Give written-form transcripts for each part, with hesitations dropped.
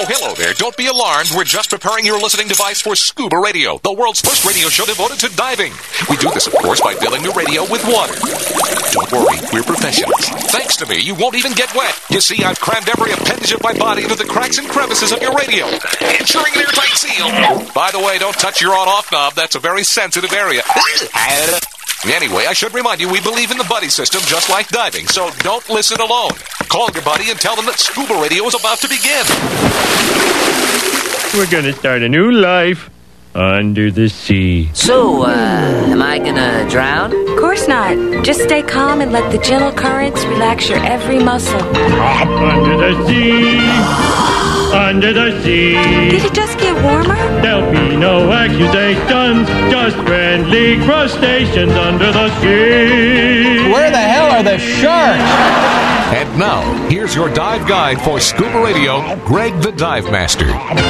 Hello there. Don't be alarmed. We're just preparing your listening device for Scuba Radio, the world's first radio show devoted to diving. We do this, of course, by filling the radio with water. Don't worry, we're professionals. Thanks to me, you won't even get wet. You see, I've crammed every appendage of my body into the cracks and crevices of your radio, ensuring an airtight seal. By the way, don't touch your on-off knob. That's a very sensitive area. Anyway, I should remind you, we believe in the buddy system just like diving, so don't listen alone. Call your buddy and tell them that Scuba Radio is about to begin. We're going to start a new life under the sea. So, am I gonna drown? Of course not. Just stay calm and let the gentle currents relax your every muscle. Under the sea. Under the sea. Did it just get warmer? There'll be no accusations, just friendly crustaceans under the sea. Where the hell are the sharks? And now, here's your dive guide for Scuba Radio, Greg the Dive Master.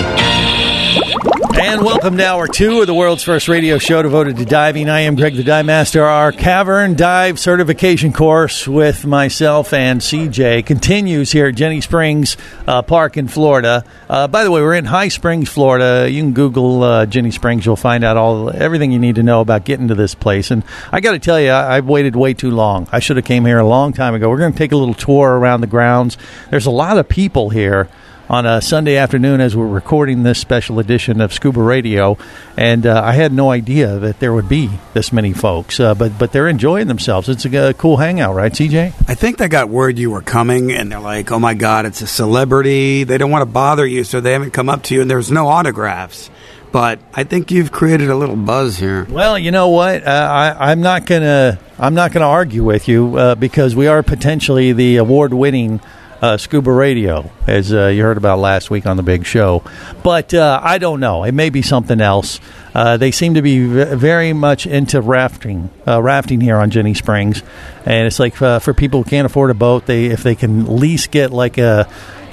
And welcome to Hour 2 of the world's first radio show devoted to diving. I am Greg the Dive Master. Our Cavern Dive Certification course with myself and CJ continues here at Jenny Springs Park in Florida. By the way, we're in High Springs, Florida. You can Google Jenny Springs. You'll find out everything you need to know about getting to this place. And I got to tell you, I've waited way too long. I should have came here a long time ago. We're going to take a little tour around the grounds. There's a lot of people here on a Sunday afternoon as we're recording this special edition of Scuba Radio, and I had no idea that there would be this many folks, but they're enjoying themselves. It's a cool hangout, right, CJ? I think they got word you were coming, and they're like, oh my God, it's a celebrity. They don't want to bother you, so they haven't come up to you, and there's no autographs. But I think you've created a little buzz here. Well, you know what? I'm not gonna argue with you because we are potentially the award-winning Scuba Radio, as you heard about last week on the big show. But I don't know. It may be something else. They seem to be very much into rafting here on Jenny Springs. And it's like for people who can't afford a boat, if they can at least get like a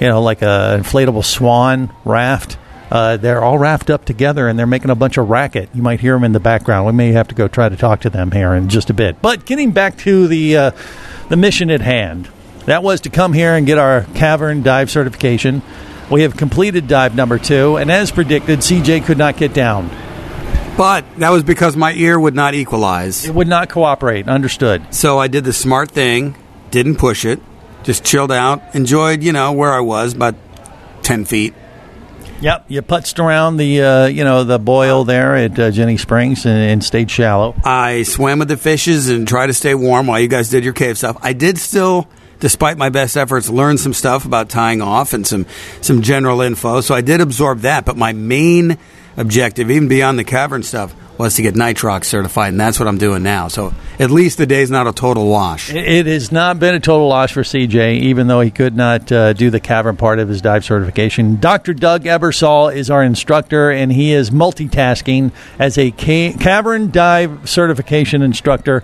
inflatable swan raft, they're all wrapped up together and they're making a bunch of racket. You might hear them in the background. We may have to go try to talk to them here in just a bit. But getting back to the mission at hand. That was to come here and get our Cavern Dive Certification. We have completed dive number 2, and as predicted, CJ could not get down. But that was because my ear would not equalize. It would not cooperate, understood. So I did the smart thing, didn't push it, just chilled out, enjoyed, where I was, about 10 feet. Yep, you putzed around the boil there at Jenny Springs and stayed shallow. I swam with the fishes and tried to stay warm while you guys did your cave stuff. I did still, despite my best efforts, learn some stuff about tying off and some general info. So I did absorb that. But my main objective, even beyond the cavern stuff, was to get nitrox certified, and that's what I'm doing now. So at least the day's not a total wash. It has not been a total wash for CJ, even though he could not do the cavern part of his dive certification. Dr. Doug Ebersol is our instructor, and he is multitasking as a cavern dive certification instructor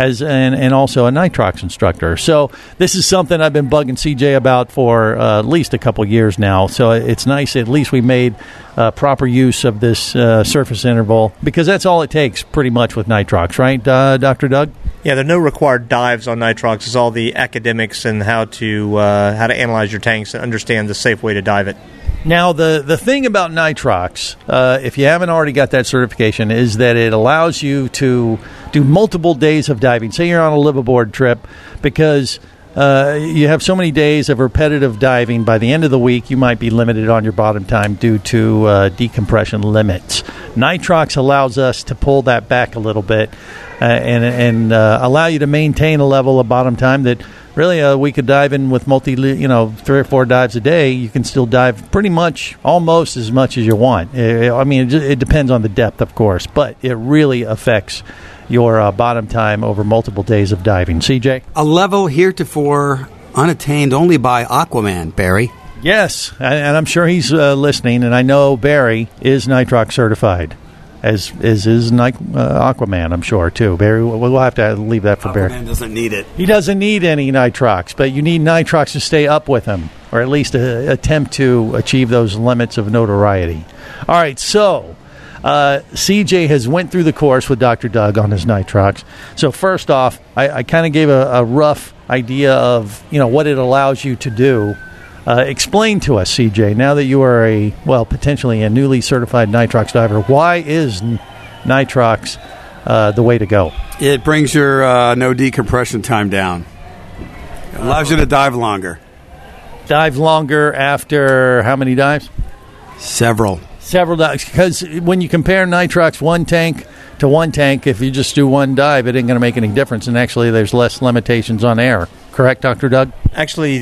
and also a nitrox instructor. So this is something I've been bugging CJ about for at least a couple years now. So it's nice at least we made proper use of this surface interval, because that's all it takes pretty much with nitrox, right, Dr. Doug? Yeah, there are no required dives on nitrox. It's all the academics and how to analyze your tanks and understand the safe way to dive it. Now, the thing about nitrox, if you haven't already got that certification, is that it allows you to do multiple days of diving. Say you're on a liveaboard trip, because you have so many days of repetitive diving. By the end of the week, you might be limited on your bottom time due to decompression limits. Nitrox allows us to pull that back a little bit and allow you to maintain a level of bottom time that really we could dive in with 3 or 4 dives a day. You can still dive pretty much almost as much as you want. It depends on the depth, of course, but it really affects your bottom time over multiple days of diving. CJ? A level heretofore unattained only by Aquaman, Barry. Yes, and I'm sure he's listening, and I know Barry is nitrox certified, as is Aquaman, I'm sure, too. Barry, we'll have to leave that for Barry. Aquaman doesn't need it. He doesn't need any nitrox, but you need nitrox to stay up with him, or at least attempt to achieve those limits of notoriety. All right, so CJ has went through the course with Dr. Doug on his nitrox. So first off, I kind of gave a rough idea of what it allows you to do Explain to us, CJ, now that you are potentially a newly certified nitrox diver, why is nitrox the way to go? It brings your no decompression time down. It allows you to dive longer. Dive longer after how many dives? Several dives. Because when you compare nitrox one tank to one tank, if you just do one dive, it ain't going to make any difference. And actually, there's less limitations on air. Correct, Dr. Doug? Actually,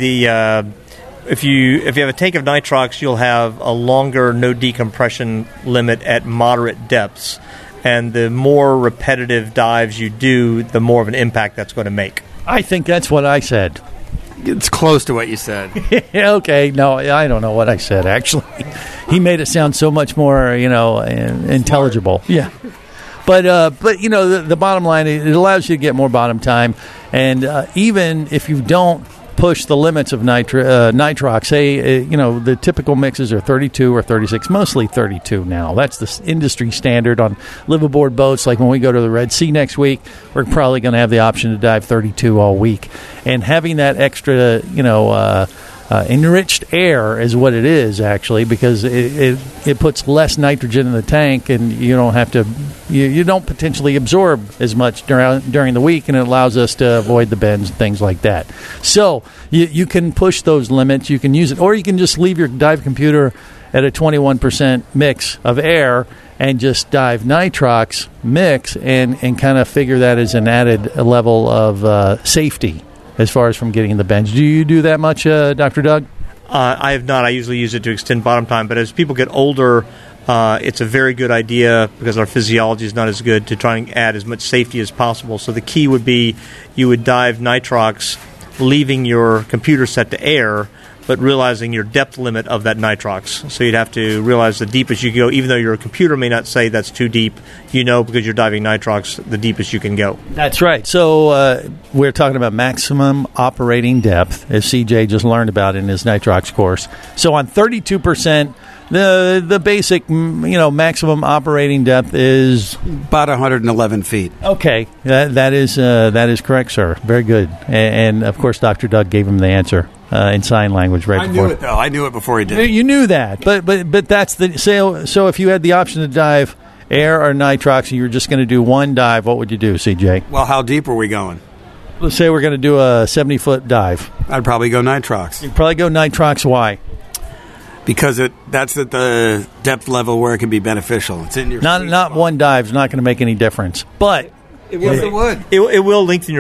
if you have a tank of nitrox, you'll have a longer no decompression limit at moderate depths. And the more repetitive dives you do, the more of an impact that's going to make. I think that's what I said. It's close to what you said. Okay, no, I don't know what I said, actually. He made it sound so much more, intelligible. Smart. Yeah. But the bottom line, it allows you to get more bottom time. And even if you don't push the limits of nitrox, say, the typical mixes are 32 or 36, mostly 32 now. That's the industry standard on liveaboard boats. Like when we go to the Red Sea next week, we're probably going to have the option to dive 32 all week. And having that extra, enriched air is what it is, actually, because it puts less nitrogen in the tank, and you don't have to you don't potentially absorb as much during the week, and it allows us to avoid the bends and things like that. So you can push those limits, you can use it, or you can just leave your dive computer at a 21% mix of air and just dive nitrox mix and kind of figure that as an added level of safety as far as from getting the bends. Do you do that much, Dr. Doug? I have not. I usually use it to extend bottom time. But as people get older, it's a very good idea, because our physiology is not as good, to try and add as much safety as possible. So the key would be you would dive nitrox, leaving your computer set to air, but realizing your depth limit of that nitrox. So you'd have to realize the deepest you can go, even though your computer may not say that's too deep, because you're diving nitrox, the deepest you can go. That's right. So we're talking about maximum operating depth, as CJ just learned about in his nitrox course. So on 32%, the basic, maximum operating depth is about 111 feet. Okay, that is correct, sir. Very good. And of course, Dr. Doug gave him the answer in sign language before. I knew it, though. I knew it before he did. You knew that, but that's the so if you had the option to dive air or nitrox, and you were just going to do one dive, what would you do, CJ? Well, how deep are we going? Let's say we're going to do a 70-foot dive. I'd probably go nitrox. You'd probably go nitrox. Why? Because that's at the depth level where it can be beneficial. It's in your not one dive's not going to make any difference, but it would. It will lengthen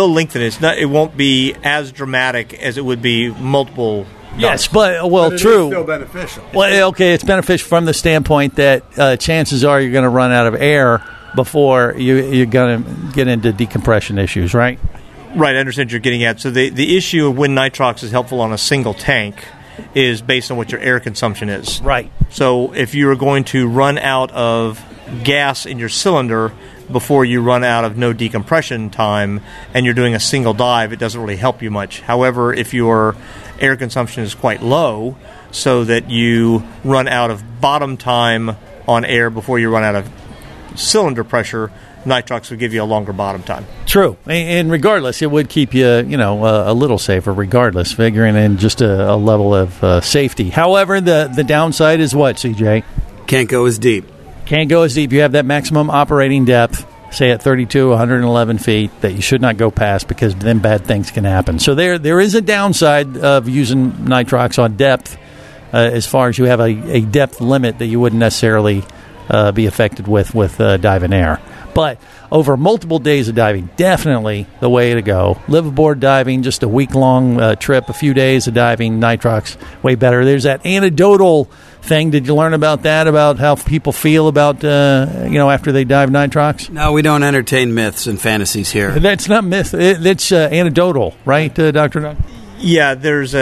it. It won't be as dramatic as it would be multiple. Yes, but it true. Is still beneficial. Well, okay, it's beneficial from the standpoint that chances are you're going to run out of air before you're going to get into decompression issues, right? Right, I understand what you're getting at. So the issue of when nitrox is helpful on a single tank is based on what your air consumption is. Right. So if you're going to run out of gas in your cylinder before you run out of no decompression time and you're doing a single dive, it doesn't really help you much. However, if your air consumption is quite low, so that you run out of bottom time on air before you run out of cylinder pressure, nitrox would give you a longer bottom time. True. And regardless, it would keep you, a little safer regardless, figuring in just a level of safety. However, the downside is what, CJ? Can't go as deep. Can't go as deep. You have that maximum operating depth, say at 32, 111 feet, that you should not go past, because then bad things can happen. So there is a downside of using nitrox on depth, as far as you have a depth limit that you wouldn't necessarily be affected with diving air. But over multiple days of diving, definitely the way to go. Liveaboard diving, just a week-long trip, a few days of diving, nitrox, way better. There's that anecdotal thing. Did you learn about that, about how people feel about, after they dive nitrox? No, we don't entertain myths and fantasies here. That's not myth. That's anecdotal, right, Dr. Doug? Yeah, there's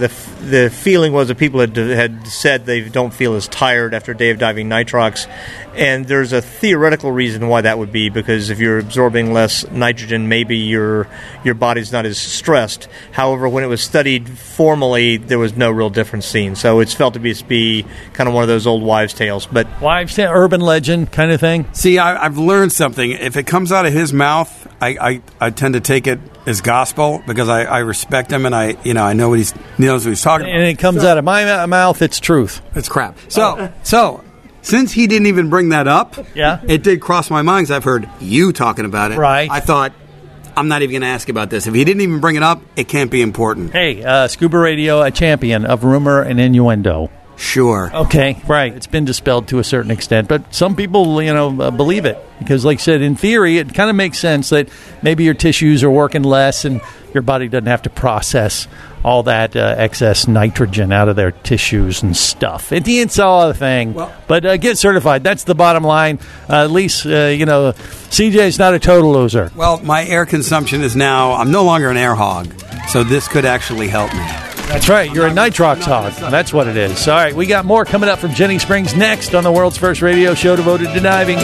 the feeling was that people had said they don't feel as tired after a day of diving nitrox, and there's a theoretical reason why that would be, because if you're absorbing less nitrogen, maybe your body's not as stressed. However, when it was studied formally, there was no real difference seen, so it's felt to be kind of one of those old wives' tales. But wives' tale, urban legend kind of thing. See, I've learned something. If it comes out of his mouth, I tend to take it as gospel because I respect him and I know what he knows what he's talking about. And it comes out of my mouth, it's truth. It's crap. So since he didn't even bring that up, it did cross my mind because I've heard you talking about it. Right. I thought, I'm not even going to ask about this. If he didn't even bring it up, it can't be important. Hey, Scuba Radio, a champion of rumor and innuendo. Sure. Okay, right. It's been dispelled to a certain extent, but some people, believe it because, like I said, in theory, it kind of makes sense that maybe your tissues are working less and your body doesn't have to process all that excess nitrogen out of their tissues and stuff. It's all a thing. But get certified. That's the bottom line. At least, CJ's not a total loser. Well, my air consumption is now, I'm no longer an air hog, so this could actually help me. That's right. You're a nitrox hog. That's what it is. All right, we got more coming up from Jenny Springs next on the world's first radio show devoted to diving.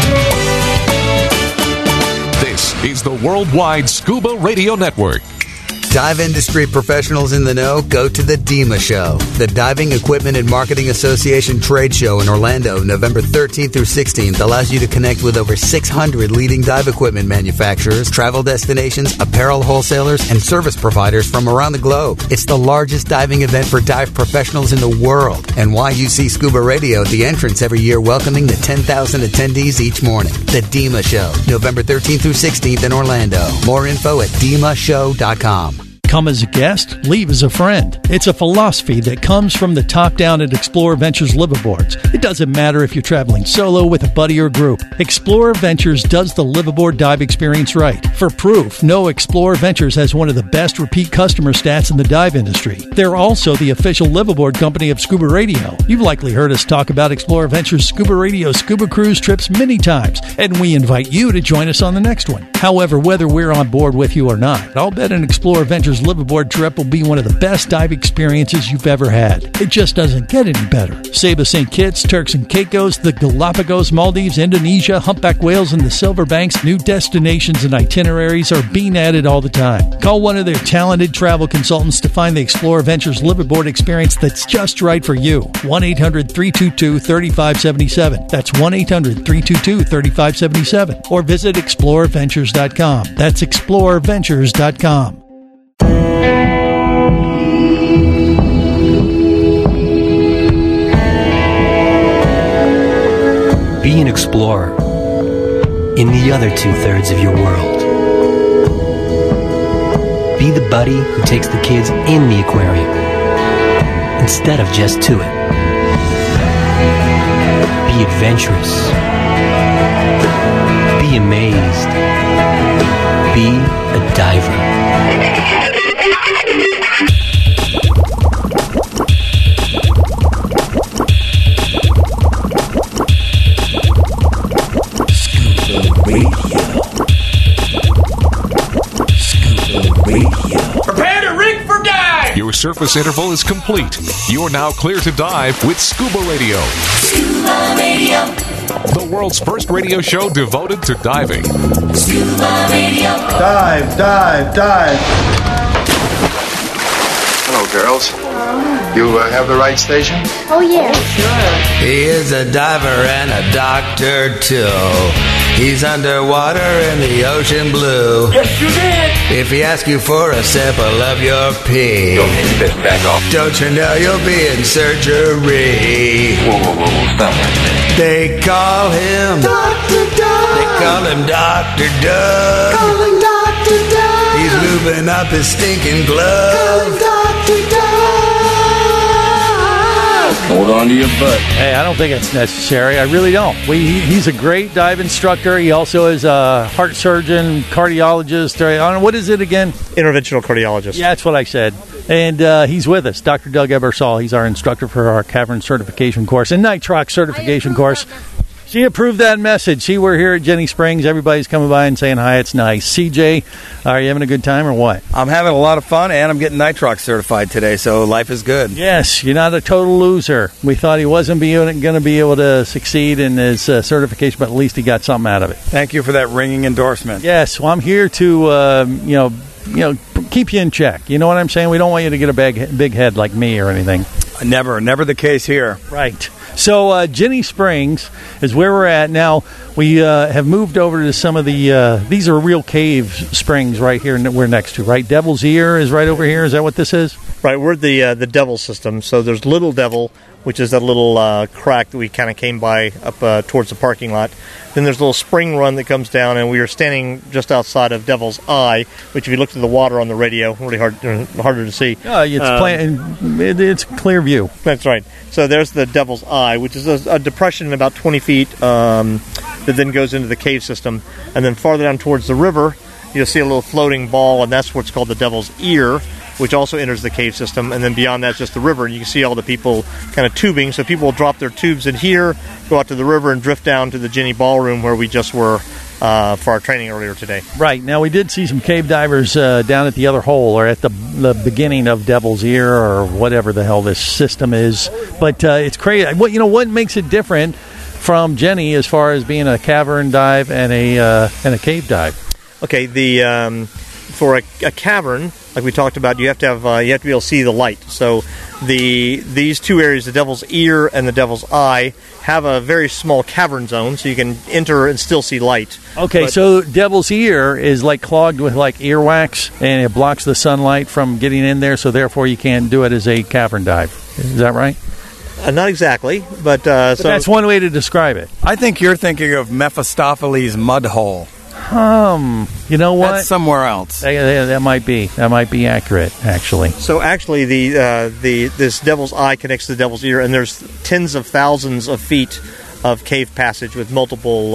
This is the Worldwide Scuba Radio Network. Dive industry professionals in the know, go to the DEMA Show, the Diving Equipment and Marketing Association trade show in Orlando, November 13th through 16th, allows you to connect with over 600 leading dive equipment manufacturers, travel destinations, apparel wholesalers, and service providers from around the globe. It's the largest diving event for dive professionals in the world, and YUC Scuba Radio at the entrance every year, welcoming the 10,000 attendees each morning. The DEMA Show, November 13th through 16th in Orlando. More info at demashow.com. Come as a guest, leave as a friend. It's a philosophy that comes from the top down at Explorer Ventures liveaboards. It doesn't matter if you're traveling solo, with a buddy, or group. Explorer Ventures does the liveaboard dive experience right. For proof, know Explorer Ventures has one of the best repeat customer stats in the dive industry. They're also the official liveaboard company of Scuba Radio. You've likely heard us talk about Explorer Ventures Scuba Radio scuba cruise trips many times, and we invite you to join us on the next one. However, whether we're on board with you or not, I'll bet an Explorer Ventures liveaboard trip will be one of the best dive experiences you've ever had. It just doesn't get any better. Saba St. Kitts, Turks and Caicos, the Galapagos, Maldives, Indonesia, humpback whales, and the Silver Banks, new destinations and itineraries are being added all the time. Call one of their talented travel consultants to find the Explorer Ventures liveaboard experience that's just right for you. 1-800-322-3577. That's 1-800-322-3577. Or visit explorerventures.com. That's explorerventures.com. Be an explorer in the other 2/3 of your world. Be the buddy who takes the kids in the aquarium instead of just to it. Be adventurous. Be amazed. Be a diver. Your surface interval is complete. You are now clear to dive with Scuba Radio. Scuba Radio. The world's first radio show devoted to diving. Scuba Radio. Dive, dive, dive. Hello, girls. You have the right station? Oh, yeah. Sure. He is a diver and a doctor, too. He's underwater in the ocean blue. Yes, you did. If he asks you for a sample of your pee, Don't hit this back off. don't you know you'll be in surgery? Whoa, stop that. They call him Dr. Doug. They call him Dr. Doug. Calling Dr. Doug. He's lubing up his stinking glove. Calling Dr. Doug. Hold on to your butt. Hey, I don't think it's necessary. I really don't. He's a great dive instructor. He also is a heart surgeon, cardiologist. I don't know, what is it again? Interventional cardiologist. Yeah, that's what I said. And he's with us, Dr. Doug Ebersol. He's our instructor for our Cavern certification course and Nitrox certification course. She approved that message. See, we're here at Jenny Springs. Everybody's coming by and saying hi. It's nice. CJ, are you having a good time or what? I'm having a lot of fun, and I'm getting Nitrox certified today, so life is good. Yes, you're not a total loser. We thought he wasn't going to be able to succeed in his certification, but at least he got something out of it. Thank you for that ringing endorsement. Yes, well, I'm here to, keep you in check. You know what I'm saying? We don't want you to get a big head like me or anything. Never the case here. Right. So Jenny Springs is where we're at now. We have moved over to some of the. These are real cave springs right here. We're next to, right? Devil's Ear is right over here. Is that what this is? Right, we're the Devil system. So there's Little Devil, which is that little crack that we kind of came by up towards the parking lot. Then there's a little spring run that comes down, and we are standing just outside of Devil's Eye, which if you look at the water on the radio, really harder to see. It's clear view. That's right. So there's the Devil's Eye, which is a depression about 20 feet that then goes into the cave system. And then farther down towards the river, you'll see a little floating ball, and that's what's called the Devil's Ear, which also enters the cave system. And then beyond that's just the river, and you can see all the people kind of tubing. So people will drop their tubes in here, go out to the river, and drift down to the Jenny Ballroom where we just were for our training earlier today. Right. Now, we did see some cave divers down at the other hole, or at the beginning of Devil's Ear, or whatever the hell this system is. But it's crazy. What makes it different from Jenny as far as being a cavern dive and a cave dive? Okay, for a cavern, like we talked about, you have to be able to see the light. So these two areas, the Devil's Ear and the Devil's Eye, have a very small cavern zone, so you can enter and still see light. Okay, so Devil's Ear is like clogged with like earwax, and it blocks the sunlight from getting in there, so therefore you can't do it as a cavern dive. Is that right? Not exactly, but so that's one way to describe it. I think you're thinking of Mephistopheles' mud hole. You know what? That's somewhere else. That might be accurate, actually. So actually, this Devil's Eye connects to the Devil's Ear, and there's tens of thousands of feet of cave passage with multiple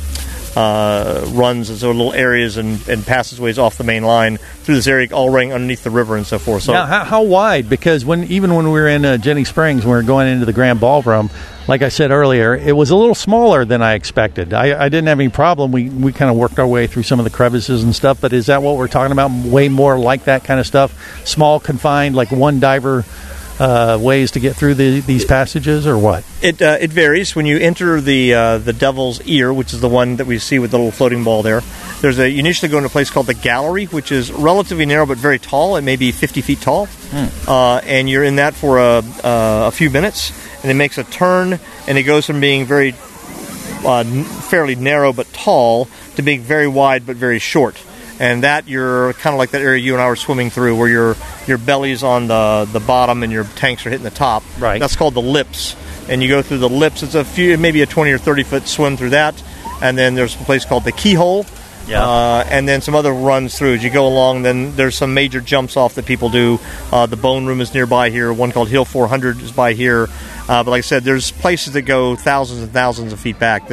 runs, and so little areas and passageways off the main line through this area, all running underneath the river and so forth. So now, how wide? Because even when we were in Jenny Springs, when we were going into the Grand Ballroom, like I said earlier, it was a little smaller than I expected. I didn't have any problem. We kind of worked our way through some of the crevices and stuff, but is that what we're talking about? Way more like that kind of stuff? Small, confined, like one diver ways to get through these passages, or what? It varies. When you enter the Devil's Ear, which is the one that we see with the little floating ball there, you initially go into a place called the Gallery, which is relatively narrow but very tall. It may be 50 feet tall. And you're in that for a few minutes, and it makes a turn, and it goes from being very fairly narrow but tall to being very wide but very short. And that you're kind of like that area you and I were swimming through, where your belly's on the bottom and your tanks are hitting the top. Right. That's called the lips. And you go through the lips. It's maybe a 20 or 30 foot swim through that. And then there's a place called the Keyhole. Yeah. And then some other runs through as you go along. Then there's some major jumps off that people do. The Bone Room is nearby here. One called Hill 400 is by here. But like I said, there's places that go thousands and thousands of feet back.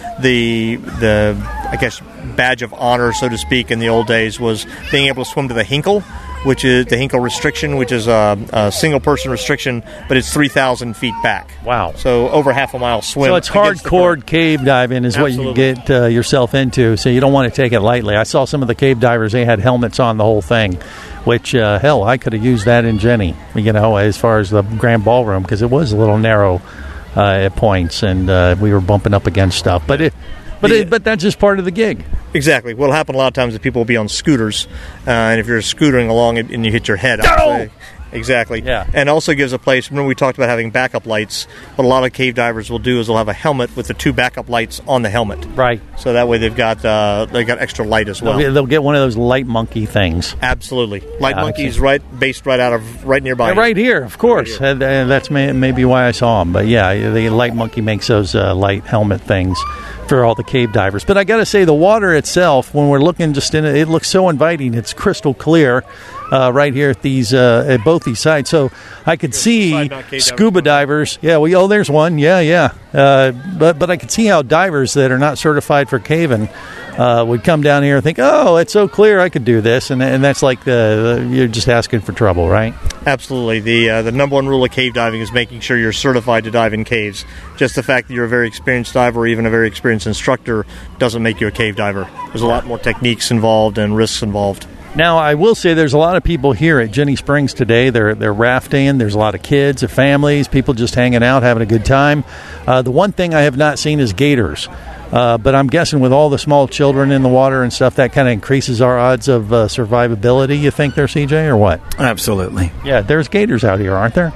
The I guess badge of honor, so to speak, in the old days was being able to swim to the Hinkle, which is the Hinkle restriction, which is a single person restriction, but it's 3,000 feet back. Wow! So over half a mile swim. So it's hardcore cave diving is Absolutely. What you get yourself into. So you don't want to take it lightly. I saw some of the cave divers; they had helmets on the whole thing. Which hell, I could have used that in Jenny. As far as the Grand Ballroom, because it was a little narrow at points, and we were bumping up against stuff. But that's just part of the gig. Exactly. What'll happen a lot of times is people will be on scooters, and if you're scootering along and you hit your head, obviously, exactly. Yeah. And also gives a place. Remember we talked about having backup lights. What a lot of cave divers will do is they'll have a helmet with the two backup lights on the helmet. Right. So that way they've got extra light as well. They'll get one of those light monkey things. Absolutely. Light monkeys based right nearby. Right here, of course. Right here. And that's maybe why I saw them. But yeah, the light monkey makes those light helmet things for all the cave divers. But I got to say, the water itself, when we're looking just in it looks so inviting. It's crystal clear right here at both these sides. So I could see scuba divers. Yeah, there's one. Yeah. But I could see how divers that are not certified for caving would come down here and think, oh, it's so clear, I could do this. And that's like you're just asking for trouble, right? Absolutely. The number one rule of cave diving is making sure you're certified to dive in caves. Just the fact that you're a very experienced diver or even a very experienced instructor doesn't make you a cave diver. There's a lot more techniques involved and risks involved. Now, I will say there's a lot of people here at Jenny Springs today. They're rafting. There's a lot of kids, of families, people just hanging out, having a good time. The one thing I have not seen is gators. But I'm guessing with all the small children in the water and stuff, that kind of increases our odds of survivability, you think there, CJ, or what? Absolutely. Yeah, there's gators out here, aren't there?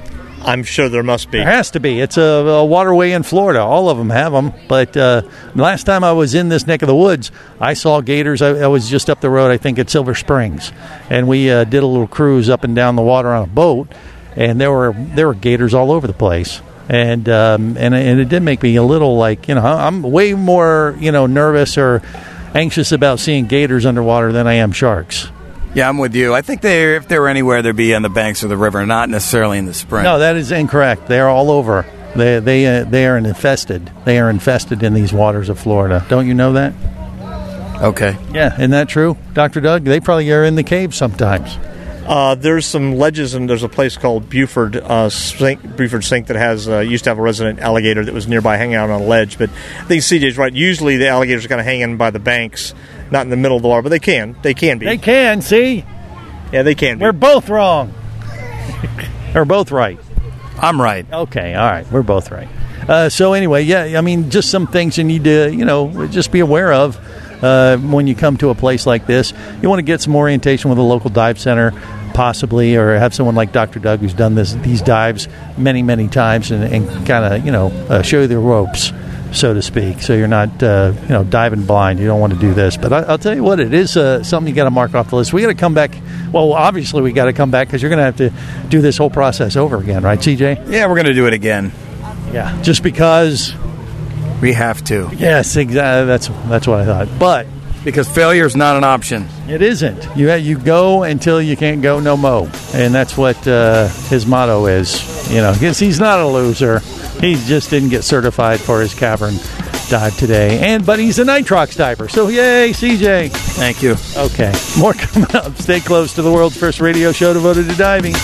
I'm sure there must be. There has to be. It's a waterway in Florida. All of them have them. But last time I was in this neck of the woods, I saw gators. I was just up the road, I think, at Silver Springs. And we did a little cruise up and down the water on a boat. And there were gators all over the place. And it did make me a little like, I'm way more, nervous or anxious about seeing gators underwater than I am sharks. Yeah, I'm with you. I think if they were anywhere, they'd be on the banks of the river, not necessarily in the spring. No, that is incorrect. They are all over. They are infested. They are infested in these waters of Florida. Don't you know that? Okay. Yeah, isn't that true, Dr. Doug? They probably are in the caves sometimes. There's some ledges, and there's a place called Buford Sink that has used to have a resident alligator that was nearby hanging out on a ledge. But I think CJ's right. Usually the alligators are kind of hanging by the banks, not in the middle of the water, but they can be. They can, see? Yeah, they can be. We're both wrong. We're both right. I'm right. Okay, all right. We're both right. So anyway, yeah, I mean, just some things you need to, just be aware of. When you come to a place like this, you want to get some orientation with a local dive center, possibly, or have someone like Dr. Doug who's done these dives many, many times and kind of, show you the ropes, so to speak. So you're not, diving blind. You don't want to do this. But I'll tell you what, it is something you got to mark off the list. We got to come back. Well, obviously we got to come back because you're going to have to do this whole process over again, right, CJ? Yeah, we're going to do it again. Yeah, just because... We have to. Yes, exactly. That's what I thought. But because failure is not an option. It isn't. You go until you can't go no mo, and that's what his motto is. Because he's not a loser. He just didn't get certified for his cavern dive today, but he's a nitrox diver. So yay, CJ! Thank you. Okay, more coming up. Stay close to the world's first radio show devoted to diving.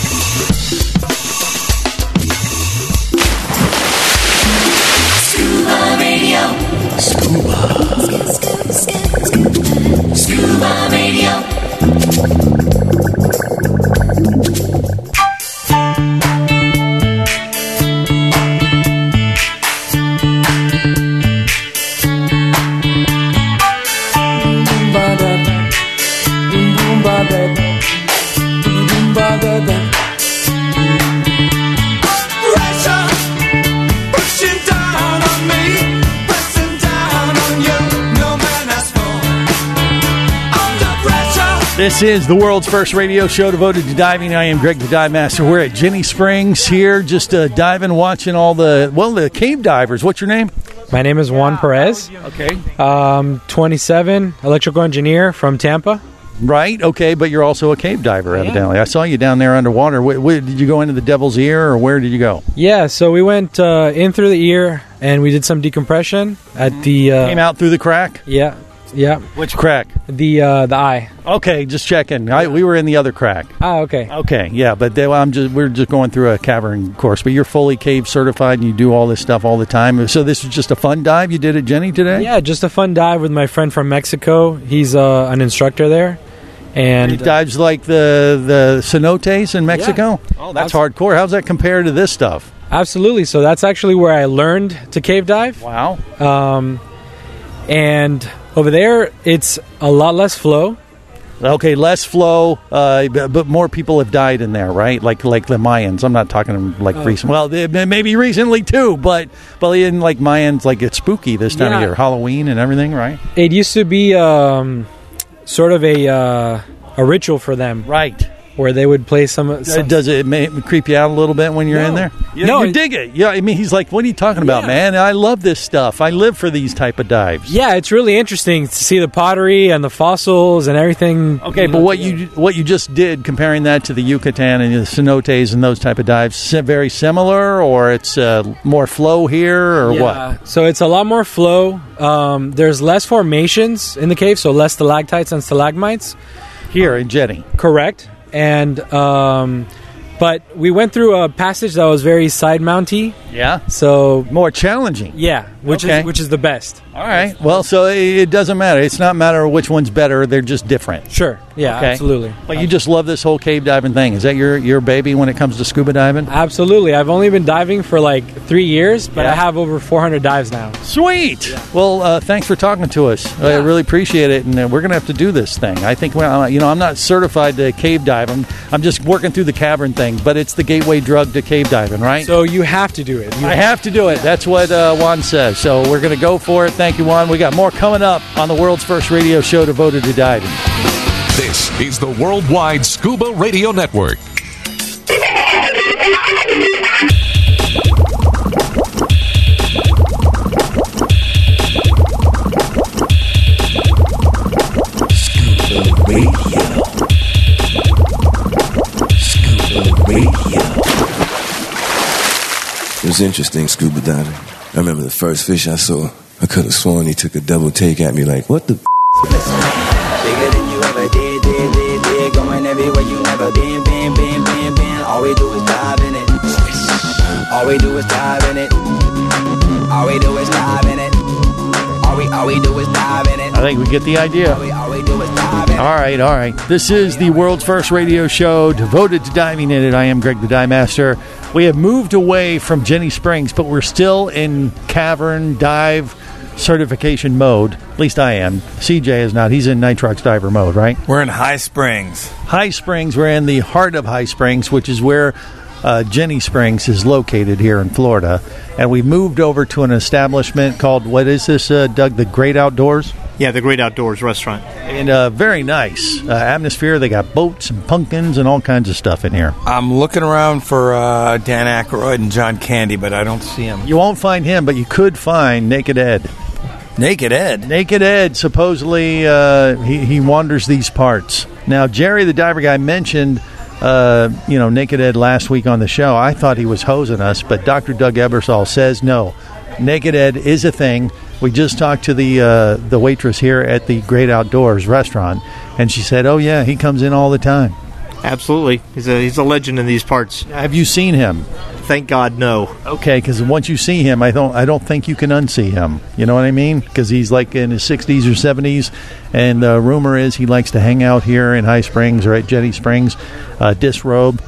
Scuba Radio. This is the world's first radio show devoted to diving. I am Greg the Dive Master. We're at Jenny Springs here, just diving, watching all the cave divers. What's your name? My name is Juan Perez. Okay. 27, electrical engineer from Tampa. Right, okay, but you're also a cave diver, evidently. I saw you down there underwater. Did you go into the Devil's Ear, or where did you go? Yeah, so we went in through the ear, and we did some decompression at the... Came out through the crack? Yeah. Which crack? The eye. Okay, just checking. We were in the other crack. Oh, okay. Okay, yeah, but we're just going through a cavern course. But you're fully cave certified, and you do all this stuff all the time. So this was just a fun dive you did at Jenny today? Yeah, just a fun dive with my friend from Mexico. He's an instructor there. And he dives like the cenotes in Mexico? Yeah. Oh, that's hardcore. How's that compare to this stuff? Absolutely. So that's actually where I learned to cave dive. Wow. And over there, it's a lot less flow. Okay, less flow, but more people have died in there, right? Like the Mayans. I'm not talking recent. Well, maybe recently too, but in like Mayans, like it's spooky this time of year, Halloween and everything, right? It used to be sort of a ritual for them, right? Where they would play some. Does it creep you out a little bit when you're in there? You dig it. Yeah, I mean, he's like, what are you talking about, man? I love this stuff. I live for these type of dives. Yeah, it's really interesting to see the pottery and the fossils and everything. Okay, but what you just did, comparing that to the Yucatan and the cenotes and those type of dives, very similar, or it's more flow here, or what? So it's a lot more flow. There's less formations in the cave, so less stalactites and stalagmites. Here in Jenny. Correct. And but we went through a passage that was very side mounty. Yeah. So more challenging. Yeah, which is the best. All right. Well, so it doesn't matter. It's not a matter of which one's better. They're just different. Sure. Yeah, Okay. absolutely. But you just love this whole cave diving thing. Is that your baby when it comes to scuba diving? Absolutely. I've only been diving for like 3 years, but Yeah. I have over 400 dives now. Sweet. Well, thanks for talking to us. I really appreciate it, and we're going to have to do this thing. I think, I'm not certified to cave dive. I'm just working through the cavern thing, but it's the gateway drug to cave diving, right? So you have to do it. I have to do it. That's what Juan says. So we're going to go for it. Thank you, Juan. We got more coming up on the world's first radio show devoted to diving. This is the Worldwide Scuba Radio Network. Scuba Radio. Scuba Radio. It was interesting scuba diving. I remember the first fish I saw. I could have sworn he took a double take at me like, what the Bigger than you ever did. Going everywhere you never been. All we do is dive in it. All we do is dive in it. All we do is dive in it. All we do is dive in it. I think we get the idea. All we do is dive in it. All right. This is the world's first radio show devoted to diving in it. I am Greg the Dive Master. We have moved away from Jenny Springs, but we're still in cavern dive certification mode. At least I am. CJ is not. He's in Nitrox diver mode, right? We're in High Springs. High Springs. We're in the heart of High Springs, which is where Jenny Springs is located here in Florida. And we moved over to an establishment called, what is this, Doug? The Great Outdoors? Yeah, the Great Outdoors restaurant. And very nice atmosphere. They got boats and pumpkins and all kinds of stuff in here. I'm looking around for Dan Aykroyd and John Candy, but I don't see him. You won't find him, but you could find Naked Ed. Naked Ed? Naked Ed, supposedly he wanders these parts. Now, Jerry the diver guy mentioned Naked Ed last week on the show. I thought he was hosing us, but Dr. Doug Ebersol says no. Naked Ed is a thing. We just talked to the waitress here at the Great Outdoors restaurant, and she said, oh, yeah, he comes in all the time. Absolutely. He's a legend in these parts. Have you seen him? Thank God, no. Okay, because once you see him, I don't think you can unsee him. You know what I mean? Because he's like in his 60s or 70s, and the rumor is he likes to hang out here in High Springs or at Jenny Springs, disrobe,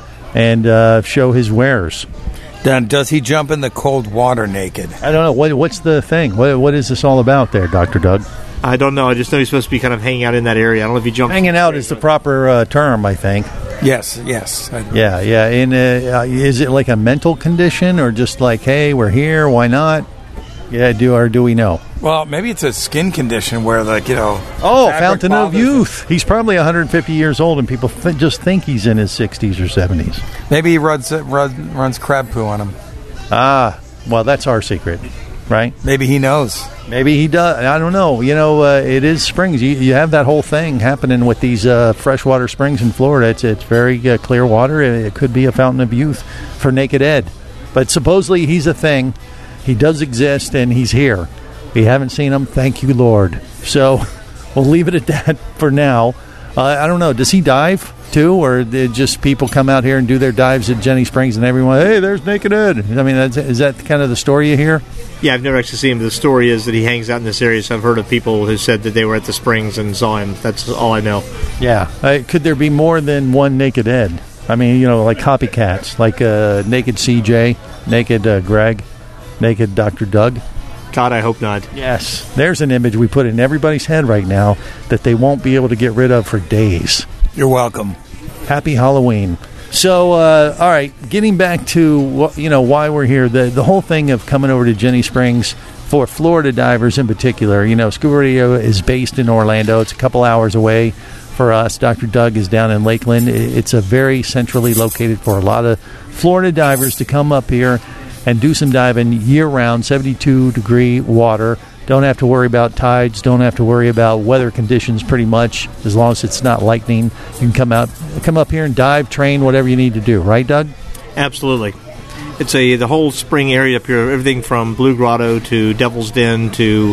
and show his wares. Then does he jump in the cold water naked? I don't know. What's the thing? What is this all about there, Dr. Doug? I don't know. I just know he's supposed to be kind of hanging out in that area. I don't know if he jumps. Hanging out is the proper term, I think. Yes. Yeah. And is it like a mental condition or just like, hey, we're here, why not? Yeah, do we know? Well, maybe it's a skin condition where, Fountain of Youth. He's probably 150 years old, and people just think he's in his 60s or 70s. Maybe he runs crab poo on him. Well, that's our secret, right? Maybe he knows. Maybe he does. I don't know. It is springs. You have that whole thing happening with these freshwater springs in Florida. It's very clear water. It could be a fountain of youth for Naked Ed. But supposedly he's a thing. He does exist, and he's here. We haven't seen him. Thank you, Lord. So we'll leave it at that for now. I don't know. Does he dive, too? Or did just people come out here and do their dives at Jenny Springs and everyone, hey, there's Naked Ed? I mean, is that kind of the story you hear? Yeah, I've never actually seen him. The story is that he hangs out in this area, so I've heard of people who said that they were at the springs and saw him. That's all I know. Yeah. Could there be more than one Naked Ed? I mean, like copycats, like Naked CJ, Naked Greg, Naked Dr. Doug. God, I hope not. Yes. There's an image we put in everybody's head right now that they won't be able to get rid of for days. You're welcome. Happy Halloween. So, all right, getting back to why we're here, the whole thing of coming over to Jenny Springs for Florida divers in particular. Scuba Radio is based in Orlando. It's a couple hours away for us. Dr. Doug is down in Lakeland. It's a very centrally located for a lot of Florida divers to come up here and do some diving year-round, 72-degree water. Don't have to worry about tides. Don't have to worry about weather conditions pretty much. As long as it's not lightning, you can come up here and dive, train, whatever you need to do. Right, Doug? Absolutely. It's the whole spring area up here, everything from Blue Grotto to Devil's Den to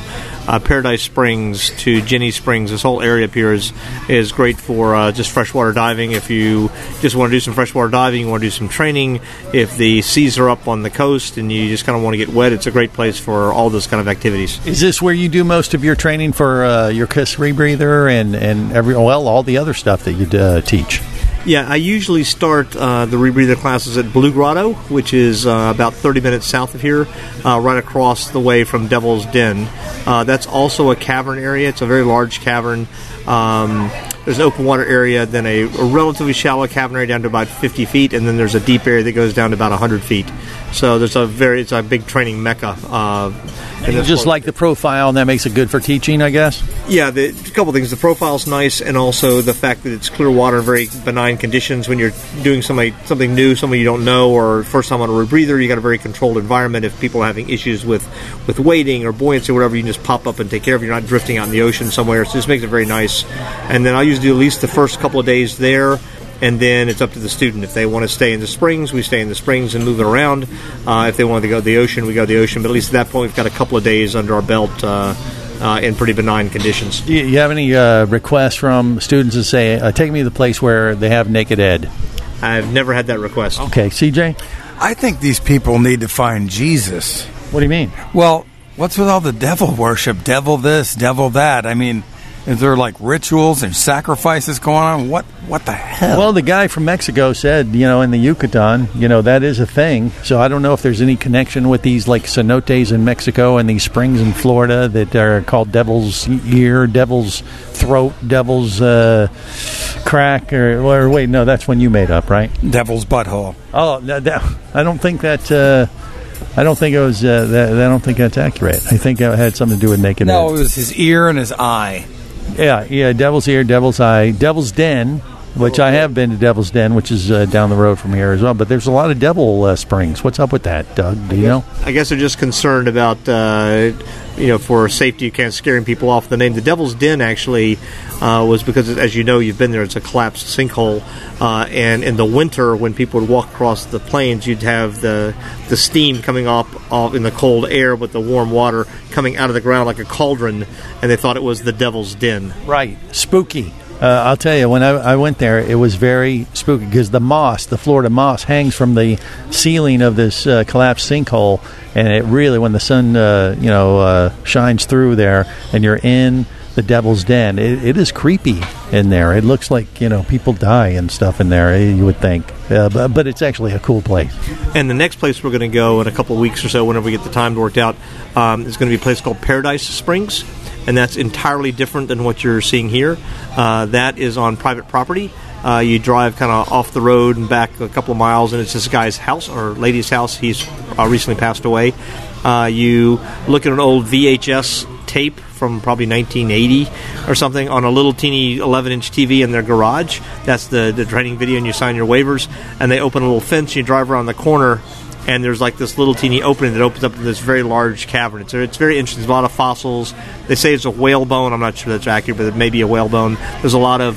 Paradise Springs to Jenny Springs. This whole area up here is great for just freshwater diving. If you just want to do some freshwater diving, you want to do some training, if the seas are up on the coast and you just kind of want to get wet, it's a great place for all those kind of activities. Is this where you do most of your training for your KISS rebreather and all the other stuff that you teach? Yeah, I usually start the rebreather classes at Blue Grotto, which is about 30 minutes south of here, right across the way from Devil's Den. That's also a cavern area. It's a very large cavern. There's an open water area, then a relatively shallow cavern area down to about 50 feet, and then there's a deep area that goes down to about 100 feet. So it's a big training mecca. And you just like the profile, and that makes it good for teaching, I guess? Yeah, a couple things. The profile's nice, and also the fact that it's clear water in very benign conditions. When you're doing something new, somebody you don't know, or first time on a rebreather, you got a very controlled environment. If people are having issues with weighting or buoyancy or whatever, you can just pop up and take care of it. You're not drifting out in the ocean somewhere, so it just makes it very nice. And then I usually do at least the first couple of days there, and then it's up to the student. If they want to stay in the springs, we stay in the springs and move it around. If they want to go to the ocean, we go to the ocean. But at least at that point, we've got a couple of days under our belt in pretty benign conditions. Do you have any requests from students to say, take me to the place where they have Naked Ed? I've never had that request. Okay, CJ? I think these people need to find Jesus. What do you mean? Well, what's with all the devil worship? Devil this, devil that. I mean, is there like rituals and sacrifices going on? What the hell? Well, the guy from Mexico said, in the Yucatan, that is a thing. So I don't know if there's any connection with these like cenotes in Mexico and these springs in Florida that are called Devil's Ear, Devil's Throat, Devil's Crack, or wait, no, that's one you made up, right? Devil's Butthole. Oh, I don't think that. I don't think it was. I don't think that's accurate. I think it had something to do with Naked Ed. No, it was his ear and his eye. Yeah, Devil's Ear, Devil's Eye, Devil's Den, which I have been to Devil's Den, which is down the road from here as well. But there's a lot of devil springs. What's up with that, Doug? Do you know? I guess they're just concerned about, for safety, kind of scaring people off. The name, the Devil's Den, actually was because, as you know, you've been there. It's a collapsed sinkhole, and in the winter, when people would walk across the plains, you'd have the steam coming off in the cold air with the warm water coming out of the ground like a cauldron, and they thought it was the Devil's Den. Right, spooky. I'll tell you, when I went there, it was very spooky because the Florida moss, hangs from the ceiling of this collapsed sinkhole, and it really, when the sun, shines through there, and you're in the Devil's Den, it is creepy in there. It looks like people die and stuff in there. You would think, but it's actually a cool place. And the next place we're going to go in a couple of weeks or so, whenever we get the time worked out, is going to be a place called Paradise Springs. And that's entirely different than what you're seeing here. That is on private property. You drive kind of off the road and back a couple of miles, and it's this guy's house or lady's house. He's recently passed away. You look at an old VHS tape from probably 1980 or something on a little teeny 11-inch TV in their garage. That's the training video, and you sign your waivers. And they open a little fence. You drive around the corner, and there's like this little teeny opening that opens up to this very large cavern. It's very interesting. There's a lot of fossils. They say it's a whale bone. I'm not sure that's accurate, but it may be a whale bone. There's a lot of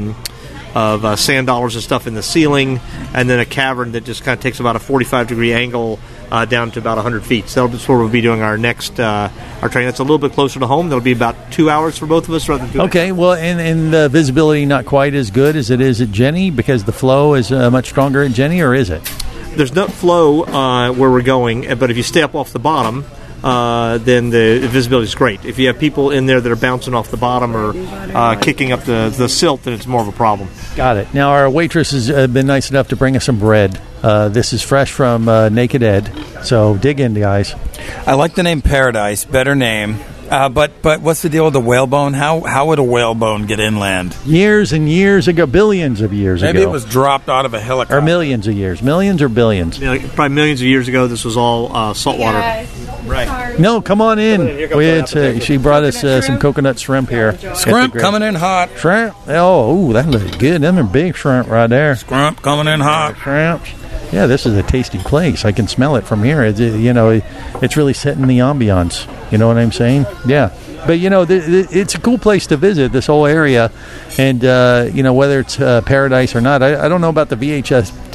sand dollars and stuff in the ceiling, and then a cavern that just kind of takes about a 45-degree angle down to about 100 feet. So that's where we'll be doing our next our training. That's a little bit closer to home. That'll be about 2 hours for both of us rather than 2 hours. Okay, well, and the visibility not quite as good as it is at Jenny because the flow is much stronger at Jenny, or is it? There's no flow where we're going, but if you stay up off the bottom, then the visibility is great. If you have people in there that are bouncing off the bottom or kicking up the silt, then it's more of a problem. Got it. Now, our waitress has been nice enough to bring us some bread. This is fresh from Naked Ed, so dig in, guys. I like the name Paradise, better name. But what's the deal with the whalebone? How would a whalebone get inland? Years and years ago, billions of years ago. Maybe it was dropped out of a helicopter. Or millions of years. Millions or billions? Probably millions of years ago, this was all saltwater. Right. No, come on in. She brought us some coconut shrimp here. Shrimp coming in hot. Shrimp? Oh, that looks good. Them are big shrimp right there. Shrimp coming in hot. Shrimps. Yeah, this is a tasty place. I can smell it from here. It's really setting the ambiance. You know what I'm saying? Yeah. But, it's a cool place to visit, this whole area. And, whether it's paradise or not, I don't know about the VHS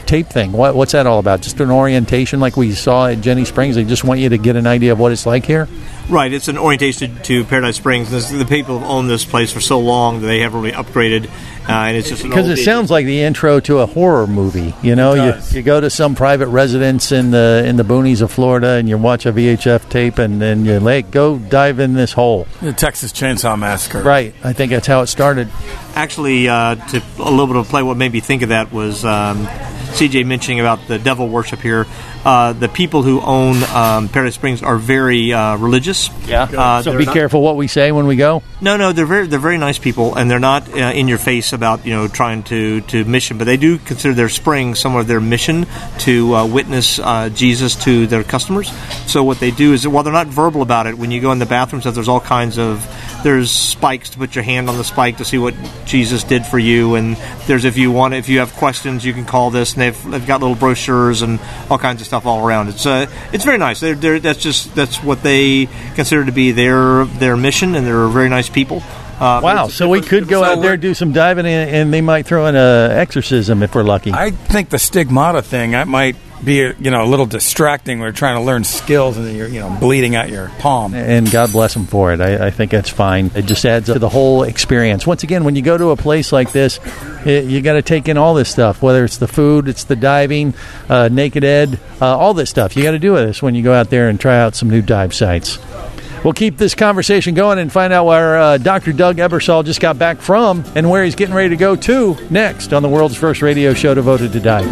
tape thing? What's that all about? Just an orientation like we saw at Jenny Springs? They just want you to get an idea of what it's like here? Right, it's an orientation to Paradise Springs. The people have owned this place for so long that they haven't really upgraded, and it's just because it sounds like the intro to a horror movie. You know, you go to some private residence in the boonies of Florida, and you watch a VHF tape, and then you go dive in this hole. The Texas Chainsaw Massacre. Right, I think that's how it started. Actually, to a little bit of play, what made me think of that was CJ mentioning about the devil worship here. The people who own Paradise Springs are very religious. Yeah. So be careful what we say when we go. No, they're very nice people, and they're not in your face about trying to mission, but they do consider their spring some of their mission to witness Jesus to their customers. So what they do is, while they're not verbal about it, when you go in the bathrooms, there's all kinds of spikes to put your hand on the spike to see what Jesus did for you, and if you have questions, you can call this, and they've got little brochures and all kinds of stuff all around. It's very nice. That's what they consider to be their mission, and they're very nice people. Wow, so we could go out there, do some diving, and they might throw in an exorcism if we're lucky. I think the stigmata thing, that might be a little distracting. We're trying to learn skills, and then you're bleeding out your palm. And God bless them for it. I think that's fine. It just adds up to the whole experience. Once again, when you go to a place like this, you got to take in all this stuff, whether it's the food, it's the diving, Naked Ed, all this stuff. You got to do this when you go out there and try out some new dive sites. We'll keep this conversation going and find out where Dr. Doug Ebersol just got back from and where he's getting ready to go to next on the world's first radio show devoted to diving.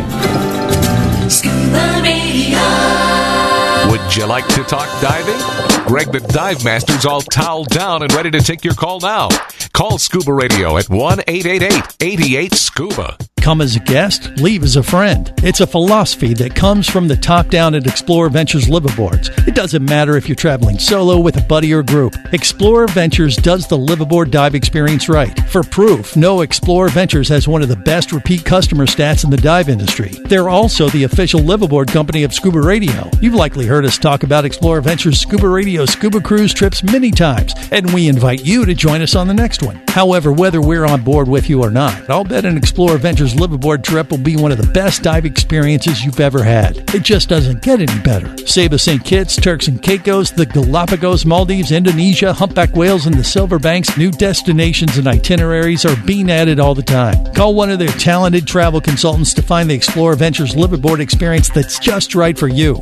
Scuba Radio. Would you like to talk diving? Greg the Dive Master's all toweled down and ready to take your call now. Call Scuba Radio at 1-888-88-SCUBA. Come as a guest, leave as a friend. It's a philosophy that comes from the top down at Explorer Ventures liveaboards. It doesn't matter if you're traveling solo, with a buddy, or group. Explorer Ventures does the liveaboard dive experience right. For proof, know Explorer Ventures has one of the best repeat customer stats in the dive industry. They're also the official liveaboard company of Scuba Radio. You've likely heard us talk about Explorer Ventures Scuba Radio scuba cruise trips many times, and we invite you to join us on the next one. However, whether we're on board with you or not, I'll bet an Explorer Ventures liveaboard trip will be one of the best dive experiences you've ever had. It just doesn't get any better. Saba St. Kitts, Turks and Caicos, the Galapagos, Maldives, Indonesia, humpback whales, and the Silver Banks, new destinations and itineraries are being added all the time. Call one of their talented travel consultants to find the Explorer Ventures liveaboard experience that's just right for you.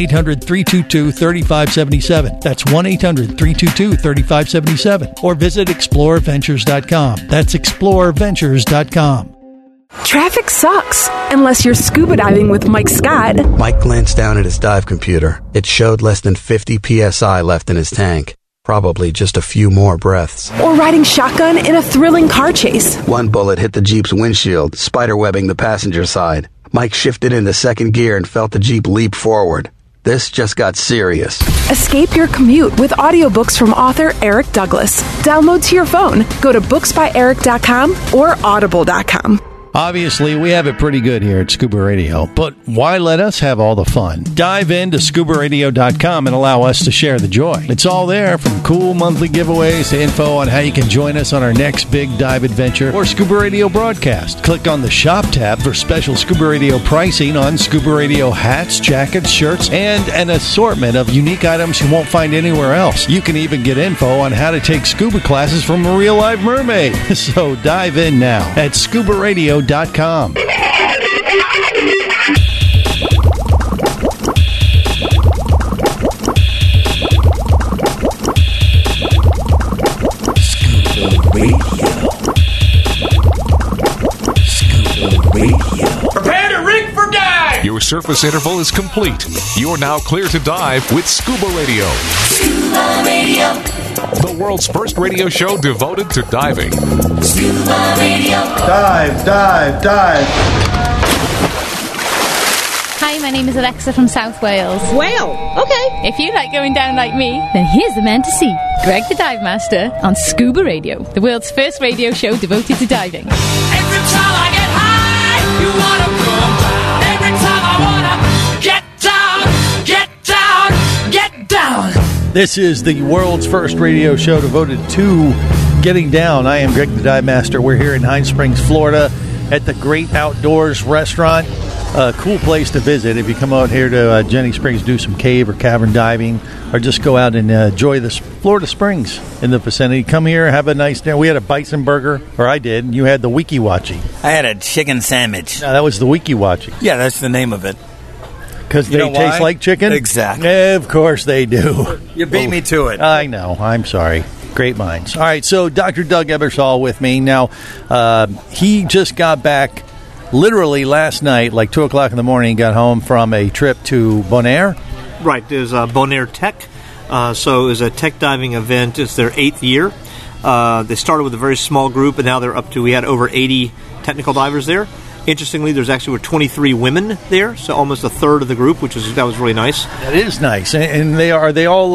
1-800-322-3577. That's 1-800-322-3577. Or visit explorerventures.com. That's explorerventures.com. Traffic sucks, unless you're scuba diving with Mike Scott. Mike glanced down at his dive computer. It showed less than 50 psi left in his tank. Probably just a few more breaths. Or riding shotgun in a thrilling car chase. One bullet hit the Jeep's windshield, spiderwebbing the passenger side. Mike shifted into second gear and felt the Jeep leap forward. This just got serious. Escape your commute with audiobooks from author Eric Douglas. Download to your phone. Go to booksbyeric.com or audible.com. Obviously, we have it pretty good here at Scuba Radio, but why let us have all the fun? Dive into ScubaRadio.com and allow us to share the joy. It's all there, from cool monthly giveaways to info on how you can join us on our next big dive adventure or Scuba Radio broadcast. Click on the Shop tab for special Scuba Radio pricing on Scuba Radio hats, jackets, shirts, and an assortment of unique items you won't find anywhere else. You can even get info on how to take scuba classes from a real-life mermaid. So dive in now at ScubaRadio.com. Prepare to rig for dive! Your surface interval is complete. You're now clear to dive with Scuba Radio. Scuba Radio. The world's first radio show devoted to diving. Scuba Radio. Dive, dive, dive. Hi, my name is Alexa from South Wales. Well, okay. If you like going down like me, then here's the man to see. Greg the Dive Master on Scuba Radio, the world's first radio show devoted to diving. Every time I get high, you wanna come down. Every time I wanna get down, get down, get down. This is the world's first radio show devoted to getting down. I am Greg the Dive Master. We're here in Hines Springs, Florida at the Great Outdoors Restaurant. cool place to visit if you come out here to Jenny Springs, do some cave or cavern diving, or just go out and enjoy the Florida Springs in the vicinity. Come here, have a nice dinner. We had a bison burger, or I did, and you had the Wiki Wachi. I had a chicken sandwich. No, that was the Wiki Wachi. Yeah, that's the name of it. Because they taste like chicken? Exactly. Of course they do. You beat me to it. I know. I'm sorry. Great minds. All right, so Dr. Doug Ebersol with me. Now, he just got back literally last night, like 2 o'clock in the morning, got home from a trip to Bonaire. Right, there's Bonaire Tech. So it was a tech diving event. It's their 8th year. They started with a very small group, and now they're up to, we had over 80 technical divers there. Interestingly, there's actually 23 women there, so almost a third of the group, that was really nice. That is nice. And are they all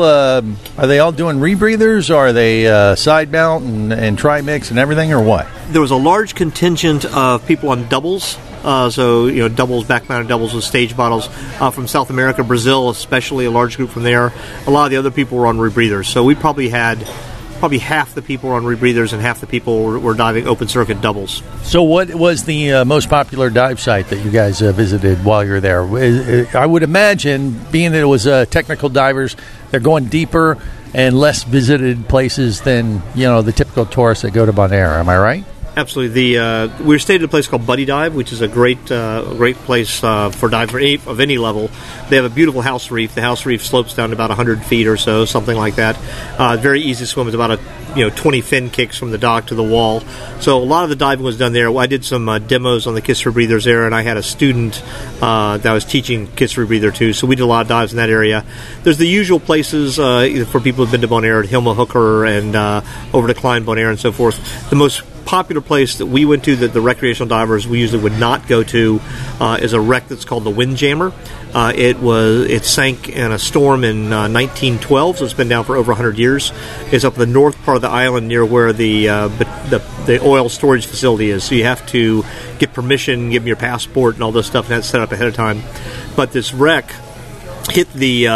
doing rebreathers? Or are they side mount and tri-mix and everything, or what? There was a large contingent of people on doubles. Doubles, back-mounted doubles with stage bottles from South America, Brazil, especially a large group from there. A lot of the other people were on rebreathers. So we probably had half the people were on rebreathers and half the people were diving open circuit doubles. So what was the most popular dive site that you guys visited while you were there? I would imagine, being that it was technical divers, they're going deeper and less visited places than the typical tourists that go to Bonaire. Am I right? Absolutely. We stayed at a place called Buddy Dive, which is a great place for diving of any level. They have a beautiful house reef. The house reef slopes down to about 100 feet or so, something like that. Very easy to swim. It's about 20 fin kicks from the dock to the wall. So a lot of the diving was done there. I did some demos on the Kiss Rebreathers there, and I had a student that I was teaching Kiss Rebreather to. So we did a lot of dives in that area. There's the usual places for people who've been to Bonaire, Hilma Hooker and over to Klein Bonaire and so forth. The most popular place that we went to that the recreational divers we usually would not go to is a wreck that's called the Windjammer. It sank in a storm in 1912, so it's been down for over 100 years. It's up in the north part of the island near where the oil storage facility is. So you have to get permission, give them your passport, and all this stuff, and that's set up ahead of time. But this wreck hit the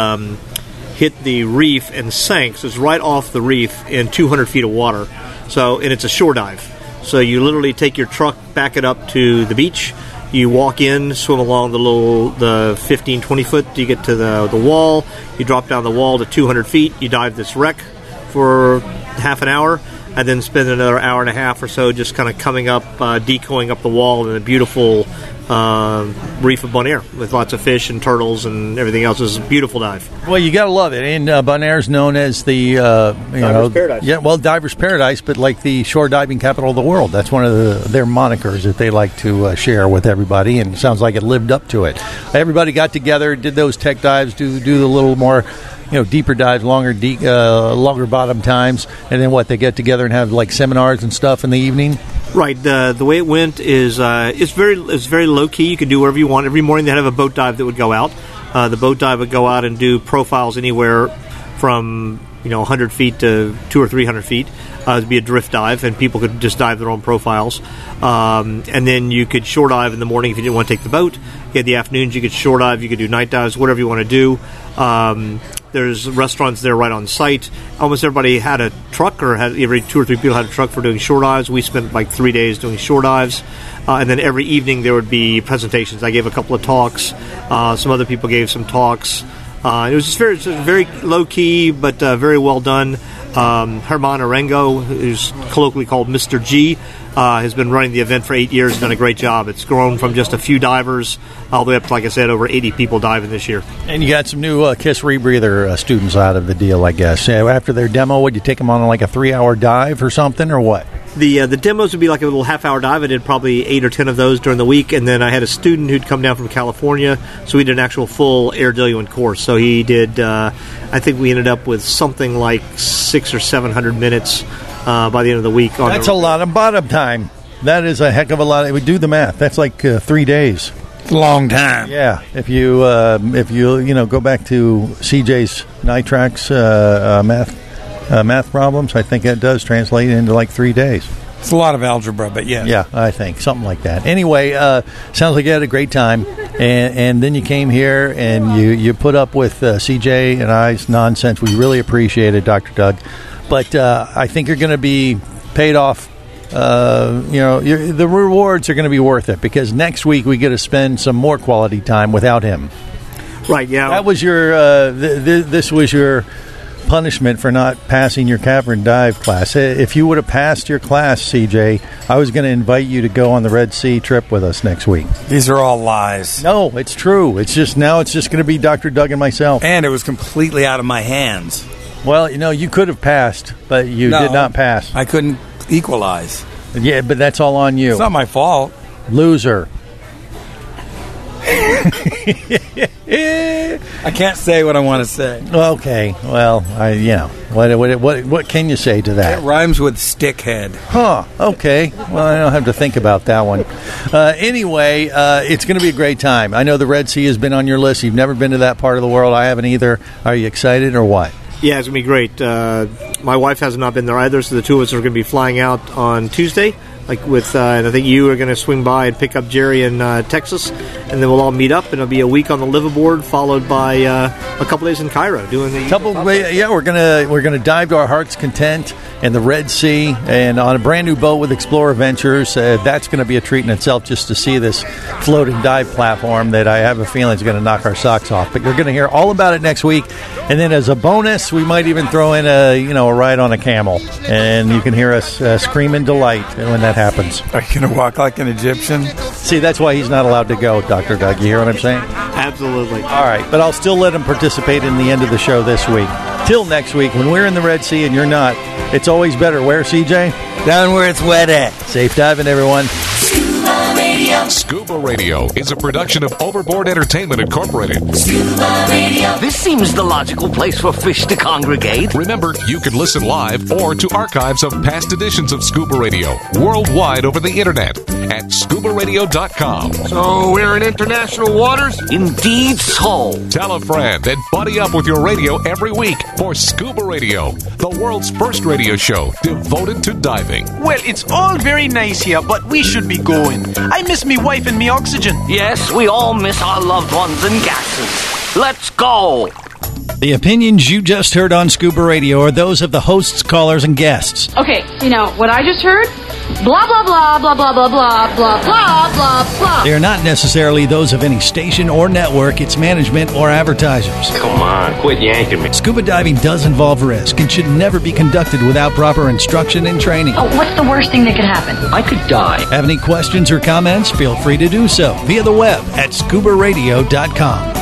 reef and sank. So it's right off the reef in 200 feet of water. And it's a shore dive. So you literally take your truck, back it up to the beach. You walk in, swim along the 15, 20 foot. You get to the wall. You drop down the wall to 200 feet. You dive this wreck for half an hour, and then spend another hour and a half or so just kind of coming up, decoying up the wall in a beautiful reef of Bonaire with lots of fish and turtles and everything else. It's a beautiful dive. Well, you got to love it. And Bonaire's known as the Divers Paradise. Yeah, well, Divers Paradise, but like the shore diving capital of the world. That's one of their monikers that they like to share with everybody, and it sounds like it lived up to it. Everybody got together, did those tech dives, do the little more deeper dives, longer bottom times, and then they get together and have like seminars and stuff in the evening. Right. The way it went is it's very low key. You can do whatever you want. Every morning they have a boat dive that would go out. The boat dive would go out and do profiles anywhere from 100 feet to 200 or 300 feet. It'd be a drift dive, and people could just dive their own profiles. And then you could shore dive in the morning if you didn't want to take the boat. You had the afternoons, you could shore dive, you could do night dives, whatever you want to do. There's restaurants there right on site. Almost everybody had a truck, or every 2 or 3 people had a truck for doing shore dives. We spent like 3 days doing shore dives. And then every evening there would be presentations. I gave a couple of talks. Some other people gave some talks. It was just very low-key, but very well done. Herman Arengo, who's colloquially called Mr. G, has been running the event for 8 years and done a great job. It's grown from just a few divers all the way up to, like I said, over 80 people diving this year. And you got some new Kiss Rebreather students out of the deal, I guess. After their demo, would you take them on like a 3-hour dive or something, or what? The demos would be like a little half-hour dive. I did probably 8 or 10 of those during the week, and then I had a student who'd come down from California, so we did an actual full air diluent course. So he did, I think we ended up with something like 600 or 700 minutes by the end of the week. That's a lot of bottom time. That is a heck of a lot. We do the math. That's like 3 days. It's a long time. Yeah. If you go back to CJ's Nitrax math problems, I think that does translate into like 3 days. It's a lot of algebra, but yeah. Yeah, I think. Something like that. Anyway, sounds like you had a great time. And then you came here and you put up with CJ and I's nonsense. We really appreciate it, Dr. Doug. But I think you're going to be paid off the rewards are going to be worth it because next week we get to spend some more quality time without him. Right, yeah. That was your, this was your punishment for not passing your cavern dive class. If you would have passed your class, CJ, I was going to invite you to go on the Red Sea trip with us next week. These are all lies. No, it's true. It's just going to be Dr. Doug and myself. And it was completely out of my hands. Well, you could have passed, but you did not pass. I couldn't equalize. Yeah, but that's all on you. It's not my fault. Loser. I can't say what I want to say. Okay, well, what can you say to that? It rhymes with stickhead. Huh, okay. Well, I don't have to think about that one. Anyway, it's going to be a great time. I know the Red Sea has been on your list. You've never been to that part of the world. I haven't either. Are you excited or what? Yeah, it's going to be great. My wife has not been there either, so the two of us are going to be flying out on Tuesday. And I think you are going to swing by and pick up Jerry in Texas, and then we'll all meet up, and it'll be a week on the liveaboard, followed by a couple days in Cairo doing the. We're gonna dive to our heart's content in the Red Sea, and on a brand new boat with Explorer Ventures. That's going to be a treat in itself just to see this floating dive platform that I have a feeling is going to knock our socks off. But you're going to hear all about it next week, and then as a bonus, we might even throw in a ride on a camel, and you can hear us scream in delight when that happens. Are you going to walk like an Egyptian? See, that's why he's not allowed to go, Dr. Doug. You hear what I'm saying? Absolutely. All right, but I'll still let him participate in the end of the show this week. Till next week, when we're in the Red Sea and you're not, it's always better. Where, CJ? Down where it's wet at. Safe diving, everyone. Scuba Radio. Scuba Radio is a production of Overboard Entertainment Incorporated. Scuba Radio. This seems the logical place for fish to congregate. Remember, you can listen live or to archives of past editions of Scuba Radio worldwide over the internet at scubaradio.com. So we're in international waters? Indeed so. Tell a friend and buddy up with your radio every week for Scuba Radio, the world's first radio show devoted to diving. Well, it's all very nice here, but we should be going. I miss me wife and me oxygen. Yes, we all miss our loved ones and gases. Let's go. The opinions you just heard on Scuba Radio are those of the hosts, callers, and guests. Okay, what I just heard? Blah, blah, blah, blah, blah, blah, blah, blah, blah, blah, blah. They are not necessarily those of any station or network, its management, or advertisers. Come on, quit yanking me. Scuba diving does involve risk and should never be conducted without proper instruction and training. Oh, what's the worst thing that could happen? I could die. Have any questions or comments? Feel free to do so via the web at scubaradio.com.